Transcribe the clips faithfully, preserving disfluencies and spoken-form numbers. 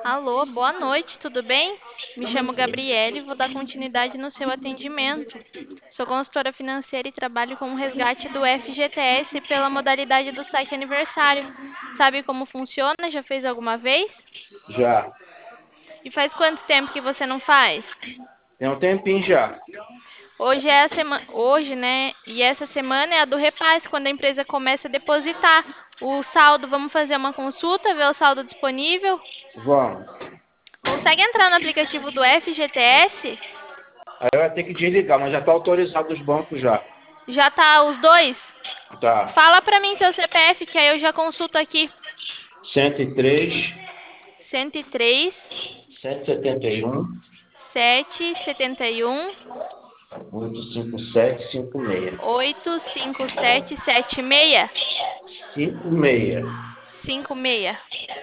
Alô, boa noite, tudo bem? Me chamo Gabriele e vou dar continuidade no seu atendimento. Sou consultora financeira e trabalho com o resgate do F G T S pela modalidade do saque aniversário. Sabe como funciona? Já fez alguma vez? Já. E faz quanto tempo que você não faz? Tem um tempinho já. Hoje é a semana, hoje, né? E essa semana é a do repasse, quando a empresa começa a depositar o saldo. Vamos fazer uma consulta, ver o saldo disponível? Vamos. Consegue entrar no aplicativo do F G T S? Aí vai ter que desligar, mas já está autorizado os bancos já. Já tá os dois? Tá. Fala pra mim seu C P F, que aí eu já consulto aqui. cento e três, cento e três, cento e setenta e um, sete, setenta e um, oito cinco sete, cinco seis. oito, cinco, sete, sete, seis, cinco seis. cinco, seis,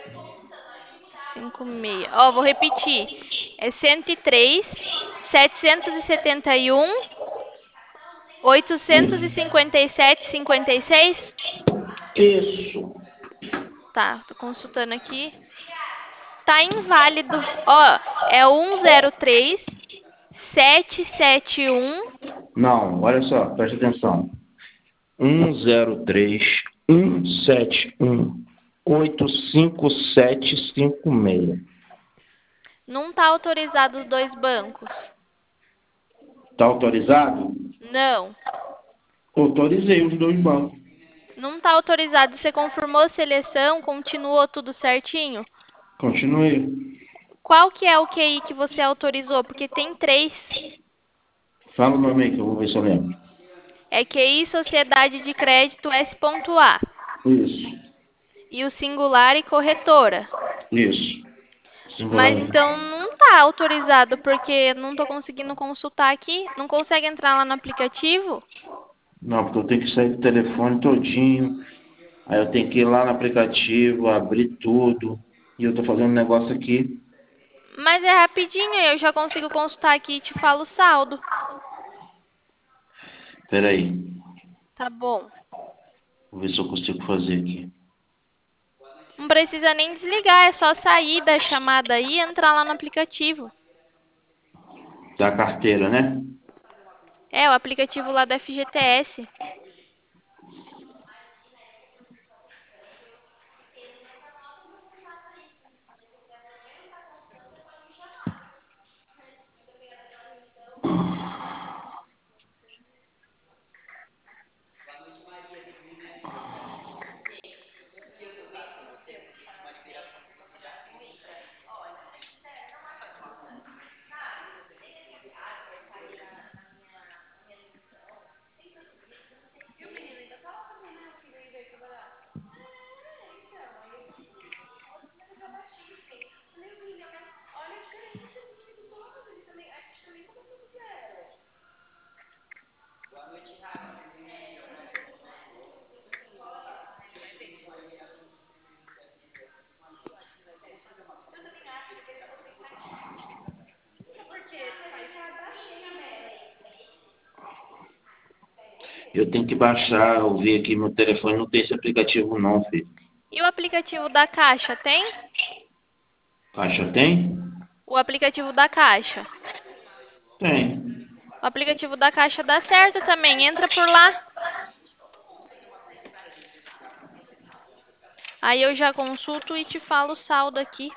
cinco, seis. Ó, vou repetir. É cento e três, setecentos e setenta e um, oitocentos e cinquenta e sete, cinquenta e seis. Isso. Tá, tô consultando aqui. Tá inválido. Ó, é um zero três, sete sete um. Não, olha só, presta atenção. um zero três, um sete um, oito cinco sete cinco seis. Não tá autorizado os dois bancos. Tá autorizado? Não. Autorizei os dois bancos. Não tá autorizado. Você confirmou a seleção, continuou tudo certinho? Continuei. Qual que é o Q I que você autorizou? Porque tem três. Fala o nome aí que eu vou ver se eu lembro. É Q I Sociedade de Crédito S.A. Isso. E o singular e corretora. Isso. Mas Singular. então não tá autorizado, porque não tô conseguindo consultar aqui. Não consegue entrar lá no aplicativo? Não, porque eu tenho que sair do telefone todinho. Aí eu tenho que ir lá no aplicativo, abrir tudo. E eu tô fazendo um negócio aqui. Mas é rapidinho, eu já consigo consultar aqui e te falo o saldo. Pera aí. Tá bom. Vou ver se eu consigo fazer aqui. Não precisa nem desligar, é só sair da chamada aí e entrar lá no aplicativo. Da carteira, né? É, o aplicativo lá da F G T S. Eu tenho que baixar, eu vi aqui no telefone, não tem esse aplicativo não, filho. E o aplicativo da Caixa, tem? Caixa tem? O aplicativo da Caixa. Tem. O aplicativo da Caixa dá certo também, entra por lá. Aí eu já consulto e te falo o saldo aqui.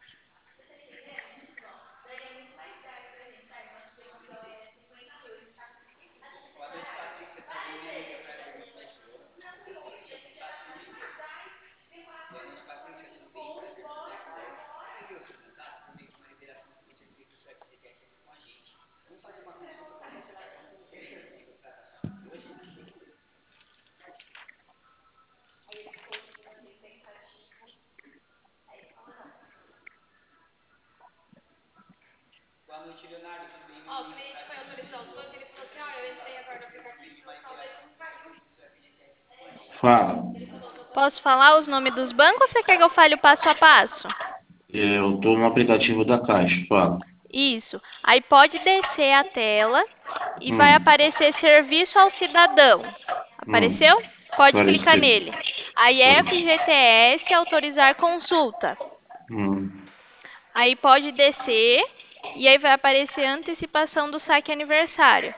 Ó, o cliente foi autorizar os bancos, ele falou assim, ó, eu entrei agora no aplicativo e meu saldo ele não caiu. Fala. Posso falar os nomes dos bancos ou você quer que eu fale o passo a passo? Eu tô no aplicativo da Caixa, fala. Isso. Aí pode descer a tela e vai Hum, aparecer Serviço ao Cidadão. hum. Apareceu? Pode clicar Pareceu. nele. Aí F G T S autorizar consulta. Hum. Aí pode descer e aí vai aparecer antecipação do saque aniversário.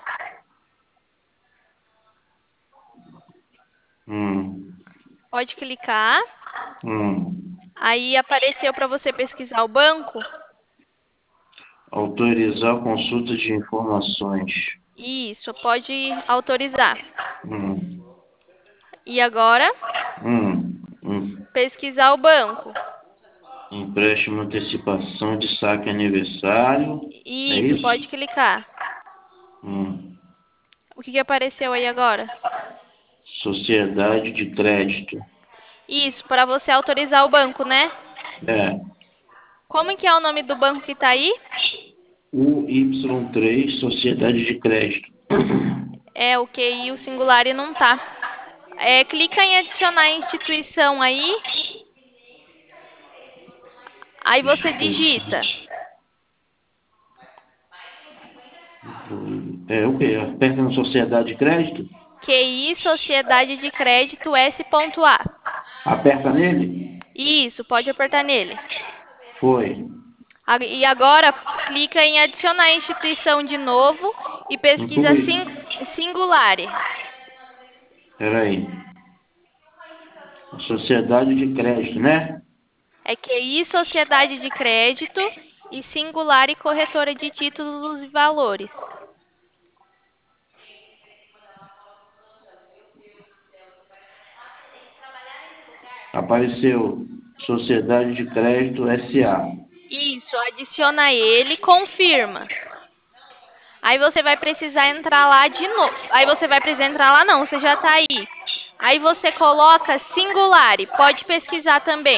Hum. Pode clicar. Hum. Aí apareceu para você pesquisar o banco. Autorizar consulta de informações. Isso, pode autorizar. Hum. E agora, Hum. Hum. pesquisar o banco. Empréstimo antecipação de saque aniversário. É Isso, isso? pode clicar. Hum. O que, que apareceu aí agora? Sociedade de crédito. Isso, para você autorizar o banco, né? É. Como que é o nome do banco que está aí? U Y três Sociedade de crédito. É o Q I, o singular e não tá. É, clica em adicionar instituição aí. Aí você digita. É o quê? Aperta na Sociedade de crédito? Q I, Sociedade de Crédito S.A. Aperta nele? Isso, pode apertar nele. Foi. A- E agora clica em adicionar instituição de novo e pesquisa Inclui. sing Singulare. Peraí. Sociedade de crédito, né? É Q I, Sociedade de Crédito e Singulare Corretora de Títulos e Valores. Apareceu Sociedade de Crédito S A. Isso, adiciona ele, confirma. Aí você vai precisar entrar lá de novo. Aí você vai precisar entrar lá não, você já está aí. Aí você coloca Singulare, pode pesquisar também.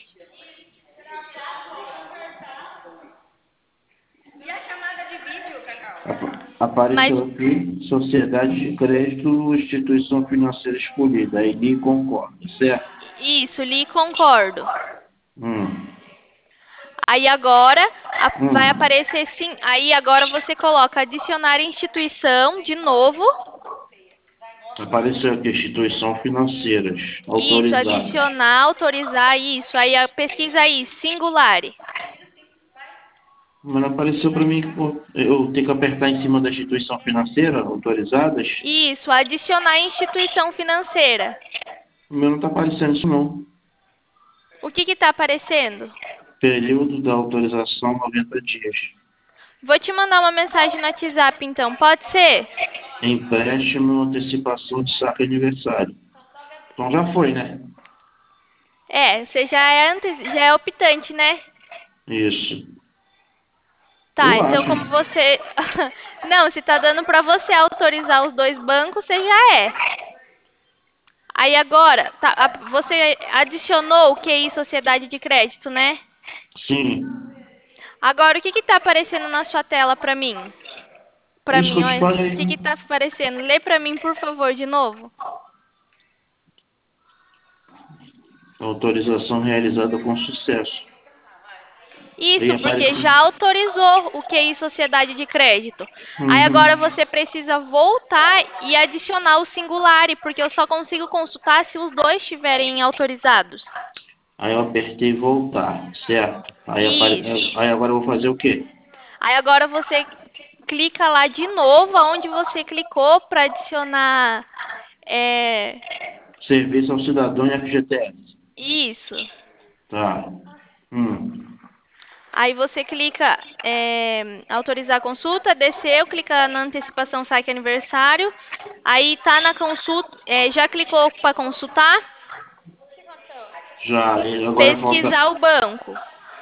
Mas Apareceu aqui Sociedade de Crédito, instituição financeira escolhida. Aí li e concorda, certo? isso, li concordo. Hum. Aí agora a- vai Hum. aparecer sim. Aí agora você coloca adicionar instituição de novo. Apareceu aqui instituição financeiras Isso, autorizadas. adicionar, autorizar isso. Aí a- pesquisa aí, Singulare. Mas não apareceu para mim que pô, eu tenho que apertar em cima da instituição financeira autorizadas. Isso, adicionar instituição financeira. O meu não está aparecendo isso não. O que está aparecendo? Período da autorização noventa dias. Vou te mandar uma mensagem no WhatsApp então, pode ser? Empréstimo antecipação de saque aniversário. Então já foi, né? É, você já é, antes, já é optante, né? Isso. Tá, Eu então acho. como você... Não, se tá dando pra você autorizar os dois bancos, você já é. Aí agora, tá, a- você adicionou o Q I Sociedade de Crédito, né? Sim. Agora, o que que tá aparecendo na sua tela pra mim? Pra Isso que mim, eu te olha, falei. o que que tá aparecendo? Lê pra mim, por favor, de novo. Autorização realizada com sucesso. E Isso, porque apareceu. já autorizou o Q I Sociedade de Crédito. Aí agora Uhum. você precisa voltar e adicionar o Singulare, porque eu só consigo consultar se os dois estiverem autorizados. Aí eu apertei voltar, certo? Aí, apare... Isso. Aí agora eu vou fazer o quê? Aí agora você clica lá de novo, onde você clicou para adicionar. É, Serviço ao cidadão e F G T S. isso. Tá. Hum. Aí você clica é, autorizar a consulta, desceu, clica na antecipação saque aniversário. Aí tá na consulta, é, já clicou para consultar? Já. E agora falta Pesquisar o banco.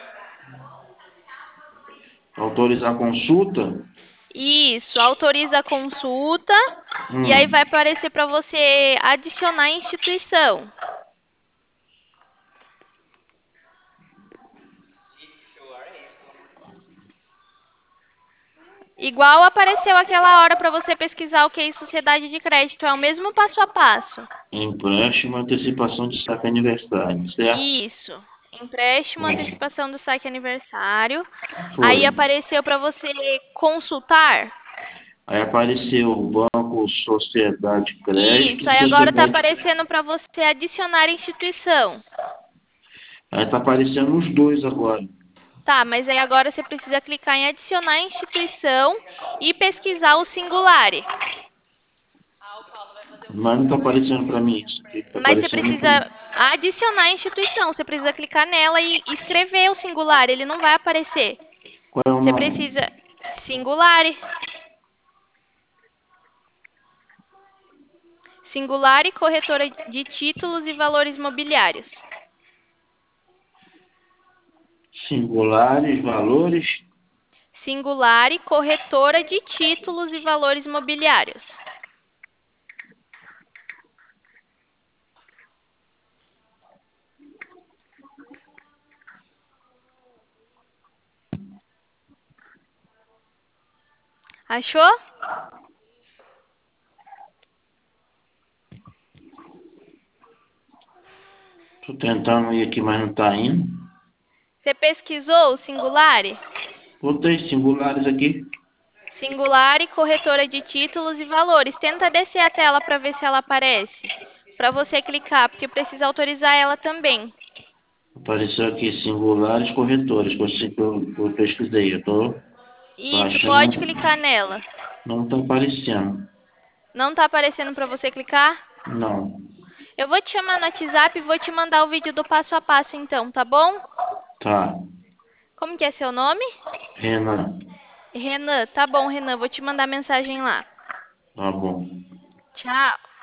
autorizar a consulta. Isso, autoriza a consulta e aí vai Hum. aparecer para você adicionar instituição. Igual apareceu aquela hora para você pesquisar o que é sociedade de crédito, é o mesmo passo a passo. Empréstimo, antecipação de saque aniversário, certo? Isso. Empréstimo, Hum. antecipação do saque aniversário. Foi. Aí apareceu para você consultar. Aí apareceu o Banco Sociedade Isso. Crédito, Aí agora está Sociedade. aparecendo para você adicionar instituição. Aí tá aparecendo os dois agora. Tá, mas aí agora você precisa clicar em adicionar instituição e pesquisar o Singulare. Mas não tá aparecendo para mim isso aqui. Tá Mas você aparecendo aqui. precisa adicionar a instituição. Você precisa clicar nela e escrever o Singulare. Ele não vai aparecer. Qual é o Você nome? precisa... Singulare. Singulare, corretora de títulos e valores mobiliários. Singulares, valores. Singulare, corretora de títulos e valores mobiliários. Achou? Tô tentando ir aqui, mas não tá indo. Você pesquisou o Singulare? Botei singulares aqui. Singulare, corretora de títulos e valores. Tenta descer a tela para ver se ela aparece. Para você clicar, porque precisa autorizar ela também. Apareceu aqui singulares corretores, que eu, sei que eu, eu pesquisei. Eu tô Isso, pode baixando. clicar nela. Não tá aparecendo. Não está aparecendo para você clicar? Não. Eu vou te chamar no WhatsApp e vou te mandar o vídeo do passo a passo então, tá bom? Tá. Como que é seu nome? Renan. Renan. Tá bom, Renan, vou te mandar mensagem lá. Tá bom. Tchau.